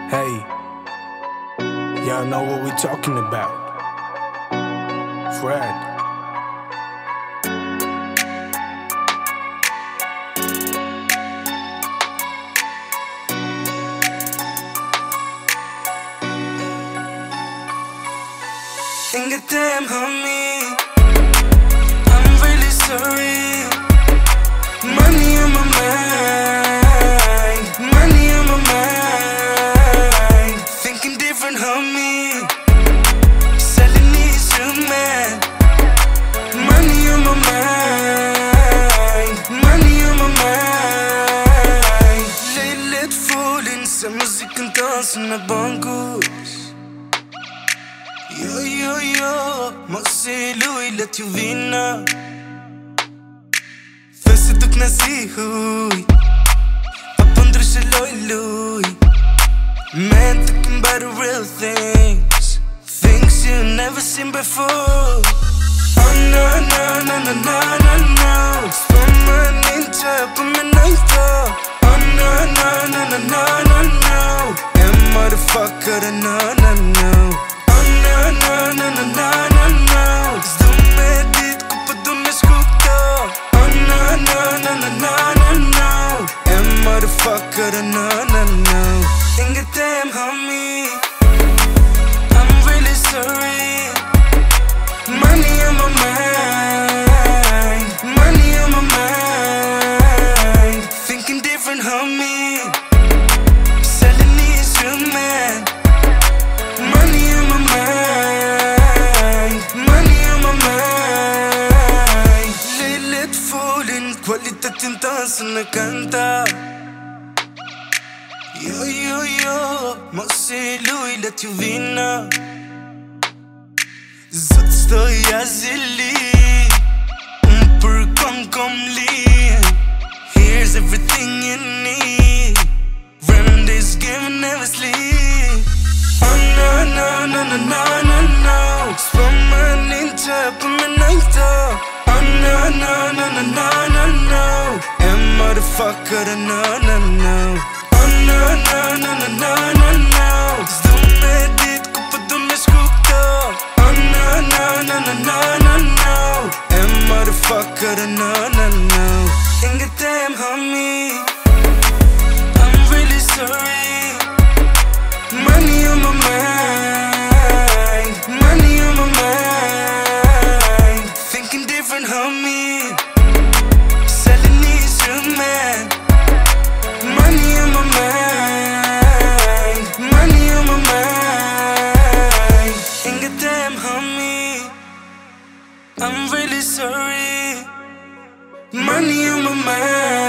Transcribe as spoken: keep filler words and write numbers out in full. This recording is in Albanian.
Hey, y'all know what we're talking about. Fred. And goddamn, homie, I'm really sorry. Money on my mind, money on my mind. Thinking different, homie. Selling these you, man. Money on my mind, money on my mind. Lejligt falling, sa musiken dansar med bongos. Yo, yo, yo, Marcelo let you vinna. Fësit nasi huj Papandryshe loj luj Man talking about the real things, things you never seen before. Oh no, no, no, no, no, no, no. Spamman inte på min nöjda. Oh no, no, no, no, no, no, no. En motherfucker, no, no, no. No, no, no, no, no, no, no. Sto med dit, gå på dummes skjorta. Oh no, no, no, no, no, no, no. En motherfucker, no, no, no. And goddamn, homie, I'm really sorry. Money on my mind, money on my mind. Thinking different, homie. Selling these you, man. Money on my mind, money on my mind. Lejligt falling, kvalitatin dansen na kanta. Yo, yo, yo, Marcelo let you vinna. Zot stoj jag zilli, për kom kom li. Here's everything you need. Run this game and never sleep. Oh no, no, no, no, no, no, no. Spamman inte på min nöjda. Oh no, no, no, no, no, no, no. En motherfucker, no, no, no. Oh no, no, no, no, no, no, no. Sto med dit, gå på dummes skjorta. Oh no, no, no, no, no, no, no. En motherfucker, no, no, no. And goddamn, homie, I'm really sorry. Money on my mind, money on my mind. Thinking different, homie. Selling these you, man. Money on my mind, money on my mind. And goddamn, homie, I'm really sorry. Money on my mind.